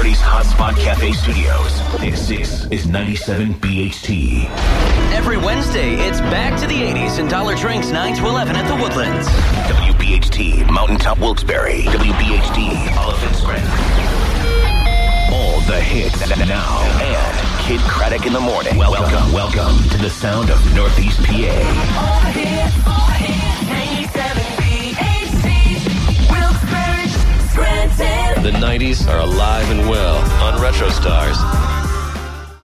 Northeast Hotspot Cafe Studios. This is 97 BHT. Every Wednesday, it's back to the 80s and Dollar Drinks 9 to 11 at the Woodlands. WBHT, Mountaintop Wilkes-Barre. WBHT, Oliphant Springs. All the hits now. And Kid Craddock in the morning. Welcome to the sound of Northeast PA. All the hits, 97 BHT, Wilkes-Barre, Scranton. The 90s are alive and well on Retro Stars.